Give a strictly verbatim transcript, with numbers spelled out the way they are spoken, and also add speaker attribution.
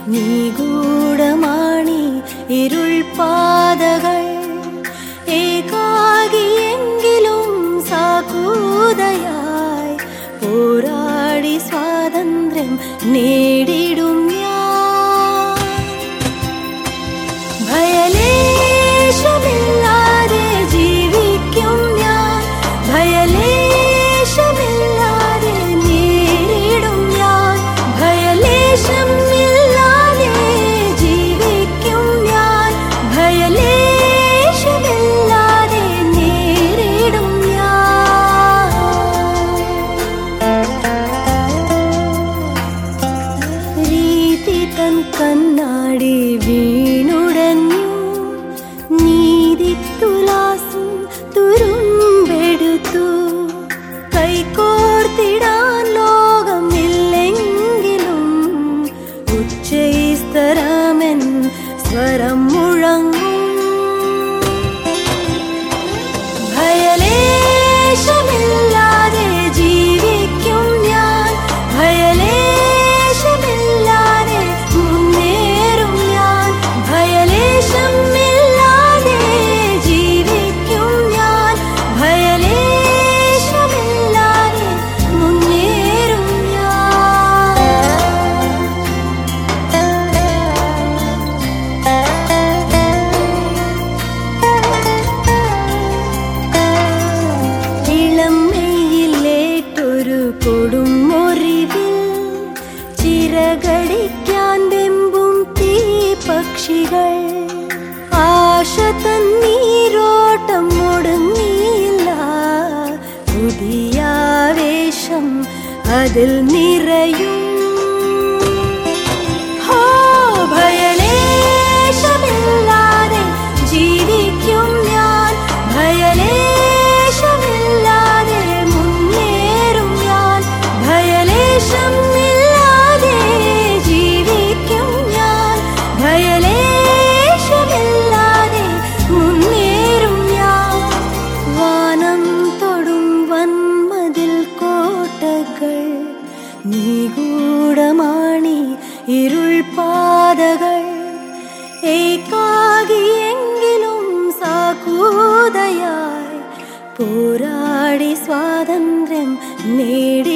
Speaker 1: നിഗൂഢമാണി ഇരുൾ പാതകൾ. ഏകാകിയെങ്കിലും സാകൂതയായി പോരാടി സ്വാതന്ത്ര്യം നേടിടും ഞാൻ. ഭയലേശമില്ലാതെ ജീവിക്കും ഞാൻ, ഭയലേശമില്ലാതെ നേരിടും ഞാൻ. ഭയലേശമില്ലാതെ ജീവിക്കും ഞാൻ, ഭയലേശമില്ലാതെ നേരിടും ഞാൻ. രീതി തൻ കണ്ണാടി വീണുടഞ്ഞു, നീതിത്തുലാസും തുരുമ്പെടുത്തു. കൈകോർത്തിടാൻ ലോകമില്ലെങ്കിലും ഉച്ചൈസ്തരമെൻ സ്വരം മുഴങ്ങും. ഭയലേശമില്ലാതെ ജീവിക്കും ഞാൻ, ഭയലേശമില്ലാതെ മുന്നേറും ഞാൻ. ഭയലേശമില്ലാതെ ജീവിക്കും ഞാൻ, ഭയലേശമില്ലാതെ മുന്നേറും ഞാൻ. ഇളമയിലേറ്റൊരു കൊടും മുറിവിൽ ചിറകടിക്കാൻ വെമ്പും തീപക്ഷികൾ. ആശ തൻ നീരോട്ടം മുടങ്ങിയില്ല, പുതിയ ആവേശം അതിൽ നിറയും. ഹോ, ഭയലേശമില്ലാതെ ജീവിക്കും ഞാൻ, ഭയലേശമില്ലാതെ മുന്നേറും ഞാൻ. ഭയലേശമില്ലാതെ ജീവിക്കും ഞാൻ, ഭയലേശമില്ലാതെ മുന്നേറും ഞാൻ. വാനം തൊടും വൻമതിൽ കോട്ടകൾ, നിഗൂഢമാണി ഇരുൾ പാതകൾ. ഏകാകിയെങ്കിലും സാകൂതയായി പോരാടി സ്വാതന്ത്ര്യം നേടി